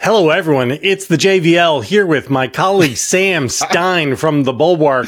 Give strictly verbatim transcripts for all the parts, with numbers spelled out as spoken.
Hello, everyone. It's the J V L here with my colleague Sam Stein from the Bulwark.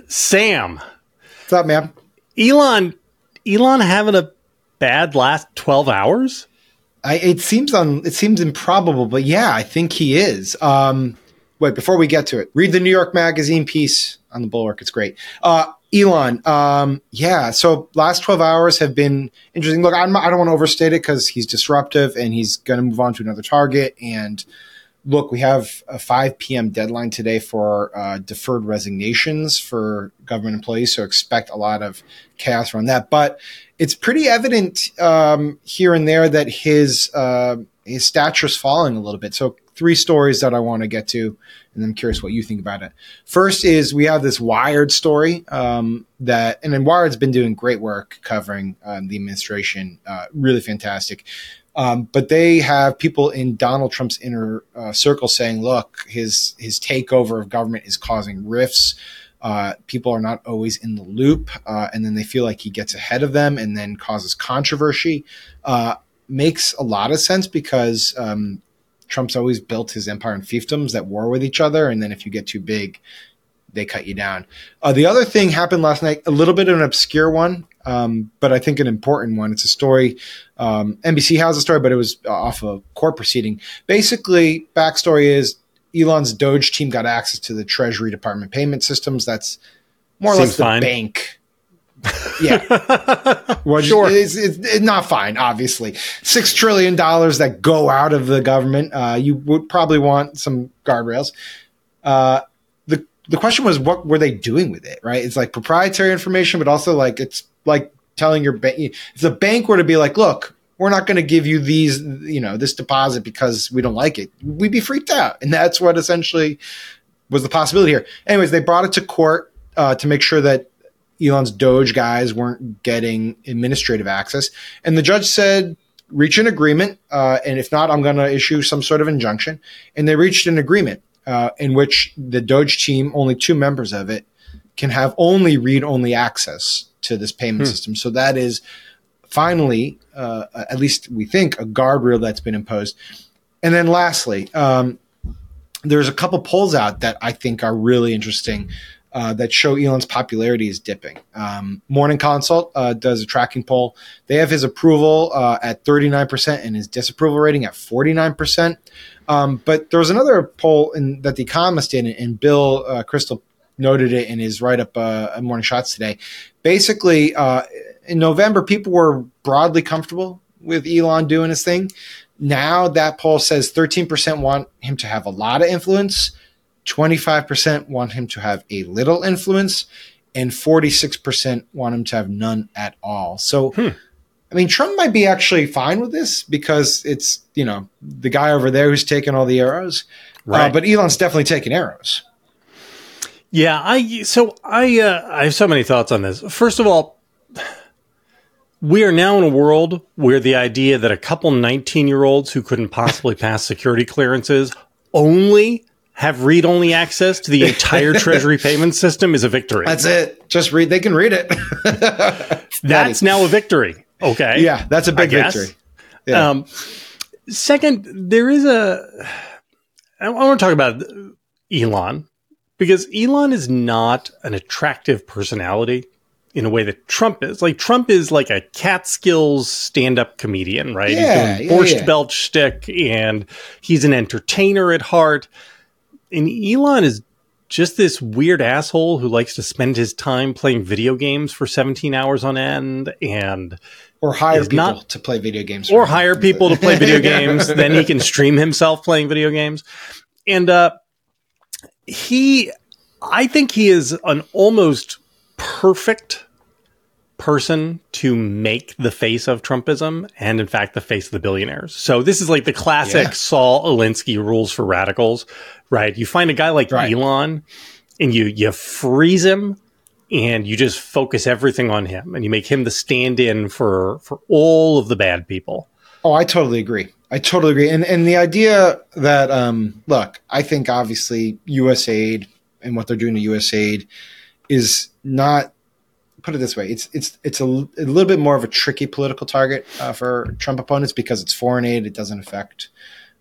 Sam. What's up, man? Elon, Elon having a bad last twelve hours? I, it seems un, it seems improbable, but yeah, I think he is. Um, wait, before we get to it, read the New York Magazine piece on the Bulwark. It's great. Uh, Elon, um, yeah. So last twelve hours have been interesting. Look, I'm, I don't want to overstate it because he's disruptive and he's going to move on to another target. And look, we have a five p.m. deadline today for uh, deferred resignations for government employees. So expect a lot of chaos around that. But it's pretty evident um, here and there that his uh, his stature is falling a little bit. So three stories that I want to get to, and I'm curious what you think about it. First is we have this Wired story um, that, and then Wired's been doing great work covering um, the administration, uh, really fantastic. Um, but they have people in Donald Trump's inner uh, circle saying, look, his his takeover of government is causing rifts. Uh, people are not always in the loop, uh, and then they feel like he gets ahead of them and then causes controversy. Uh, makes a lot of sense because um, Trump's always built his empire in fiefdoms that war with each other, and then if you get too big, they cut you down. Uh, the other thing happened last night, a little bit of an obscure one, um, but I think an important one. It's a story. Um, N B C has a story, but it was off a court proceeding. Basically, backstory is Elon's Doge team got access to the Treasury Department payment systems. That's more or Seems less the fine. bank. Yeah. Well, Sure. It's, it's, it's not fine, obviously. Six trillion dollars that go out of the government. Uh, you would probably want some guardrails. Uh, the the question was, what were they doing with it, right? It's like proprietary information, but also like it's like telling your bank. If the bank were to be like, look, we're not going to give you these, you know, this deposit because we don't like it, we'd be freaked out. And that's what essentially was the possibility here. Anyways, they brought it to court uh, to make sure that Elon's Doge guys weren't getting administrative access. And the judge said, reach an agreement. Uh, and if not, I'm going to issue some sort of injunction. And they reached an agreement uh, in which the Doge team, only two members of it, can have only read-only access to this payment hmm. system. So that is finally, uh, at least we think, a guardrail that's been imposed. And then lastly, um, there's a couple polls out that I think are really interesting uh, that show Elon's popularity is dipping. Um, Morning Consult uh, does a tracking poll. They have his approval uh, at thirty-nine percent and his disapproval rating at forty-nine percent. Um, but there was another poll in, that The Economist did, and Bill uh, Crystal noted it in his write-up uh, at Morning Shots today. Basically, uh, in November, people were broadly comfortable with Elon doing his thing. Now that poll says thirteen percent want him to have a lot of influence, twenty-five percent want him to have a little influence, and forty-six percent want him to have none at all. So, hmm. I mean, Trump might be actually fine with this because it's, you know, the guy over there who's taking all the arrows. Right. Uh, but Elon's definitely taking arrows. Yeah, I so I uh, I have so many thoughts on this. First of all, we are now in a world where the idea that a couple nineteen-year-olds who couldn't possibly pass security clearances only have read-only access to the entire Treasury payment system is a victory. That's it. Just read. They can read it. That's now a victory. Okay. Yeah, that's a big victory. Yeah. Um, second, there is a... I want to talk about Elon, because Elon is not an attractive personality in a way that Trump is. Like, Trump is like a Catskills stand-up comedian, right? Yeah, he's doing Borscht yeah, yeah. Belt shtick, and he's an entertainer at heart. And Elon is just this weird asshole who likes to spend his time playing video games for seventeen hours on end, and or hire people not, to play video games, or hire people to play video games. Then he can stream himself playing video games, and uh, he, I think he is an almost perfect person to make the face of Trumpism, and in fact the face of the billionaires. So this is like the classic yeah. Saul Alinsky rules for radicals, right? You find a guy like right. Elon and you you freeze him and you just focus everything on him, and you make him the stand-in for for all of the bad people. Oh, I totally agree. I totally agree. And and the idea that um look, I think obviously U S aid and what they're doing to U S aid is not, put it this way, it's it's it's a, a little bit more of a tricky political target uh, for Trump opponents because it's foreign aid. It doesn't affect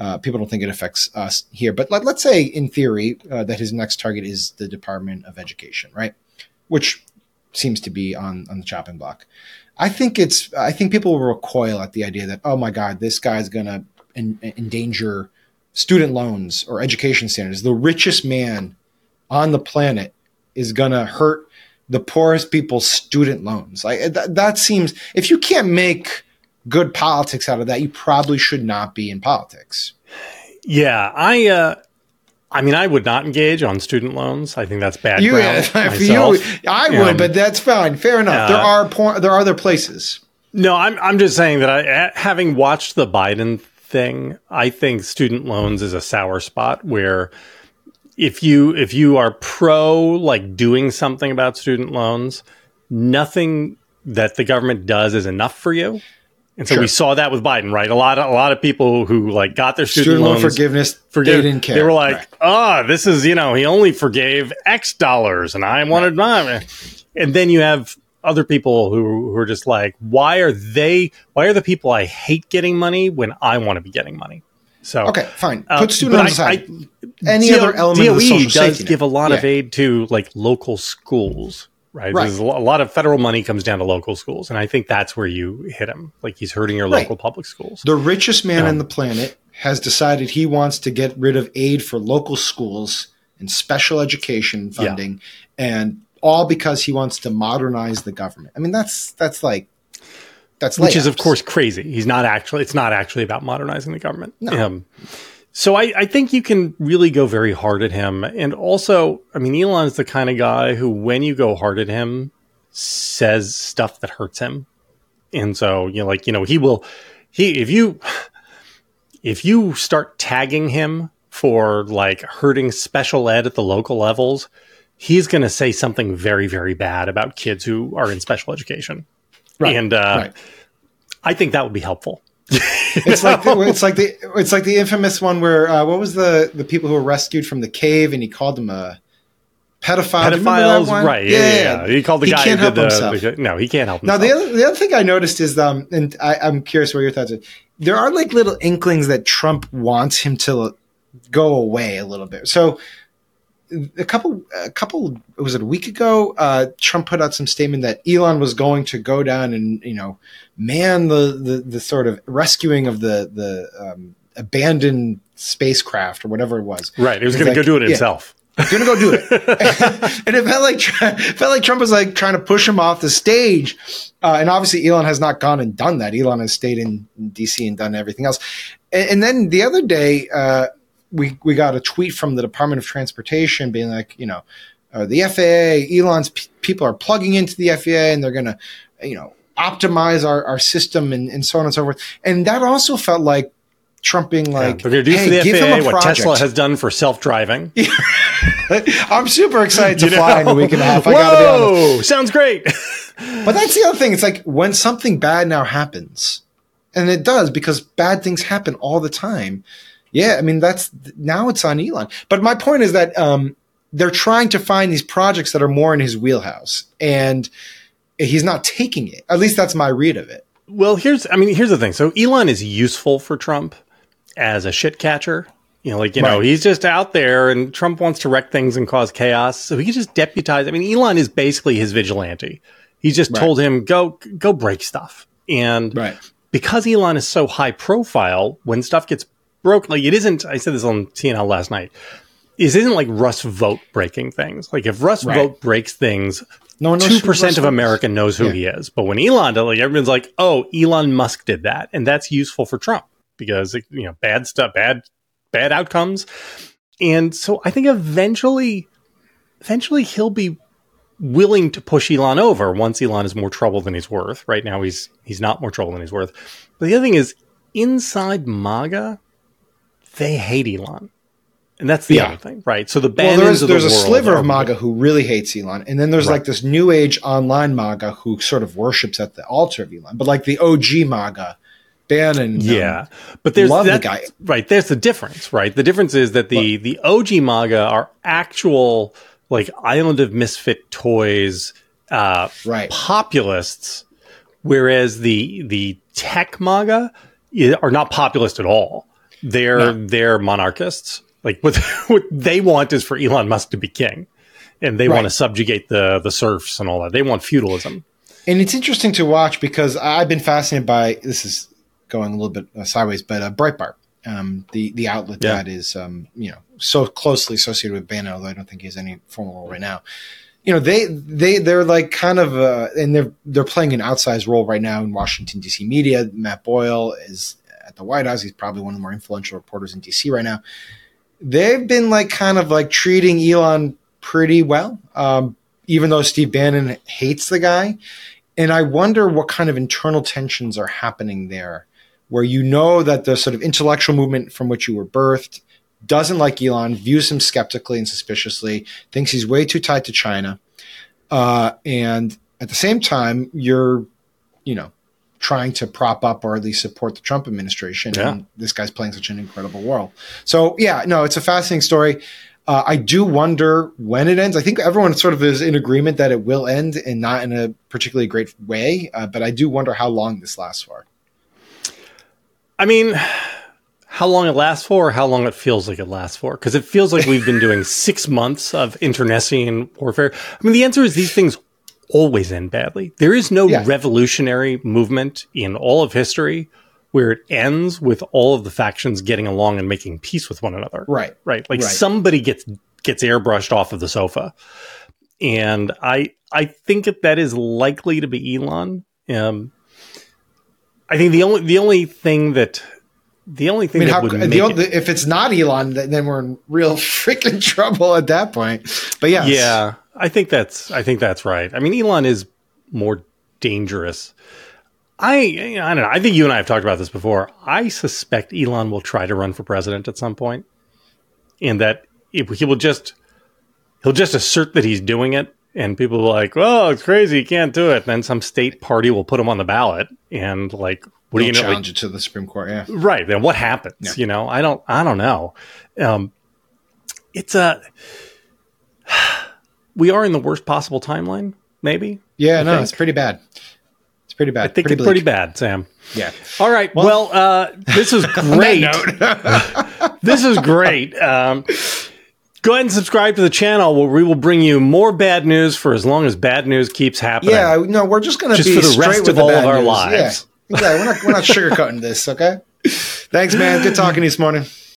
Uh, people don't think it affects us here. But let, let's say, in theory, uh, that his next target is the Department of Education, right? Which seems to be on, on the chopping block. I think it's. I think people will recoil at the idea that, oh my God, this guy's going to en- endanger student loans or education standards. The richest man on the planet is going to hurt the poorest people's student loans. Like th- that seems. If you can't make good politics out of that, you probably should not be in politics. Yeah, I. Uh, I mean, I would not engage on student loans. I think that's bad. You, ground for myself. you, I would, um, but that's fine. Fair enough. Uh, there are por- there are other places. No, I'm I'm just saying that I, having watched the Biden thing, I think student loans is a sour spot where if you if you are pro like doing something about student loans, nothing that the government does is enough for you. And so sure. we saw that with Biden, right? A lot of a lot of people who like got their student, student loans loan forgiveness, forgive, they didn't care. They were like, right. "Oh, this is you know, he only forgave X dollars, and I wanted right. mine." And then you have other people who, who are just like, "Why are they? Why are the people I hate getting money when I want to be getting money?" So okay, fine. Put uh, student loans aside. I, Any D- other element D O E of the social does safety give net. a lot yeah. of aid to like local schools. Right. right. There's a lot of federal money comes down to local schools. And I think that's where you hit him. Like he's hurting your right. local public schools. The richest man um, on the planet has decided he wants to get rid of aid for local schools and special education funding. Yeah. And all because he wants to modernize the government. I mean, that's that's like that's Which layups. is, of course, crazy. He's not actually it's not actually about modernizing the government. No. Um, So I, I think you can really go very hard at him. And also, I mean, Elon's the kind of guy who, when you go hard at him, says stuff that hurts him. And so, you know, like, you know, he will, he, if you, if you start tagging him for like hurting special ed at the local levels, he's going to say something very, very bad about kids who are in special education. Right. And uh, right. I think that would be helpful. It's like the, it's like the it's like the infamous one where uh, what was the the people who were rescued from the cave and he called them a pedophile. Pedophiles, right? Yeah, yeah, yeah. He called the he guy. Can't who help did the, himself. The, no, he can't help now, himself. Now the other the other thing I noticed is um, and I, I'm curious what your thoughts are. There are like little inklings that Trump wants him to go away a little bit. So a couple a couple was it a week ago? Uh, Trump put out some statement that Elon was going to go down and you know. man the, the, the sort of rescuing of the the um, abandoned spacecraft or whatever it was. Right. He was going like, to go do it yeah, himself. He's going to go do it. And it felt like it felt like Trump was like trying to push him off the stage. Uh, and obviously Elon has not gone and done that. Elon has stayed in D C and done everything else. And, and then the other day uh, we we got a tweet from the Department of Transportation being like, you know, uh, the F A A, Elon's p- people are plugging into the F A A and they're going to, you know, optimize our, our system and, and so on and so forth. And that also felt like Trump being like, yeah, they're going to do hey, for the give F A A him a what project. Tesla has done for self-driving. I'm super excited to you fly know? in a week and a half. I Whoa, gotta be honest. Sounds great. But that's the other thing. It's like when something bad now happens, and it does because bad things happen all the time. Yeah, I mean, that's now it's on Elon. But my point is that um, they're trying to find these projects that are more in his wheelhouse. And he's not taking it. At least that's my read of it. Well, here's, I mean, here's the thing. So Elon is useful for Trump as a shit catcher. You know, like, you right. know, he's just out there and Trump wants to wreck things and cause chaos. So he can just deputize. I mean, Elon is basically his vigilante. He just right. told him, go, go break stuff. And right. because Elon is so high profile, when stuff gets broke, like it isn't, I said this on T N L last night, it isn't like Russ Vogt breaking things. Like if Russ right. Vogt breaks things, no one knows two percent of America knows who yeah. he is. But when Elon does, like everyone's like, oh, Elon Musk did that. And that's useful for Trump because, you know, bad stuff, bad, bad outcomes. And so I think eventually, eventually he'll be willing to push Elon over once Elon is more trouble than he's worth. Right now, he's, he's not more trouble than he's worth. But the other thing is inside MAGA, they hate Elon. And that's the yeah. other thing, right? So the Bannons well, there's, of the there's a world sliver are, of MAGA who really hates Elon, and then there's right. like this new age online MAGA who sort of worships at the altar of Elon. But like the O G MAGA, Bannon, yeah, um, but there's love that, the guy. Right? There's the difference, right? The difference is that the well, the O G MAGA are actual like Island of Misfit Toys, uh, right. populists, whereas the the tech MAGA are not populist at all. They're No. they're monarchists. Like what what they want is for Elon Musk to be king, and they Right. want to subjugate the the serfs and all that. They want feudalism. And it's interesting to watch because I've been fascinated by this is going a little bit uh, sideways, but uh, Breitbart, um, the the outlet Yeah. that is um, you know so closely associated with Bannon, although I don't think he has any formal role right now. You know, they they they're like kind of uh, and they're they're playing an outsized role right now in Washington D C media. Matt Boyle is at the White House. He's probably one of the more influential reporters in D C right now. They've been like kind of like treating Elon pretty well, um, even though Steve Bannon hates the guy. And I wonder what kind of internal tensions are happening there, where you know that the sort of intellectual movement from which you were birthed doesn't like Elon, views him skeptically and suspiciously, thinks he's way too tied to China. Uh, and at the same time, you're, you know, trying to prop up or at least support the Trump administration. Yeah. And this guy's playing such an incredible role. So, yeah, no, it's a fascinating story. Uh, I do wonder when it ends. I think everyone sort of is in agreement that it will end and not in a particularly great way. Uh, but I do wonder how long this lasts for. I mean, how long it lasts for, or how long it feels like it lasts for? Because it feels like we've been doing six months of internecine warfare. I mean, the answer is these things always end badly. There is no Yeah. revolutionary movement in all of history where it ends with all of the factions getting along and making peace with one another. Right. Right. Like Right. somebody gets gets airbrushed off of the sofa. And I I think that that is likely to be Elon. Um, I think the only the only thing that the only I thing mean, that how, would the, make old- it, if it's not Elon, th- then we're in real freaking trouble at that point. But yes. yeah, I think that's I think that's right. I mean, Elon is more dangerous. I I don't know. I think you and I have talked about this before. I suspect Elon will try to run for president at some point, and that if he will just he'll just assert that he's doing it, and people will be like, "Oh, it's crazy, he can't do it." And then some state party will put him on the ballot, and like, what do They'll you know? Like, challenge it to the Supreme Court. Yeah. right then, what happens? Yeah. You know, I don't, I don't know. Um, it's a we are in the worst possible timeline, maybe. Yeah. I no, think. it's pretty bad. It's pretty bad. I think pretty it's pretty bleak. bad, Sam. Yeah. All right. Well, uh, this is great. This is great. Um, go ahead and subscribe to the channel where we will bring you more bad news for as long as bad news keeps happening. Yeah. No, we're just going to Just be for the straight rest with of the all bad of our news. lives. Yeah. Yeah. We're not, we're not sugarcoating this. Okay. Thanks, man. Good talking to you this morning.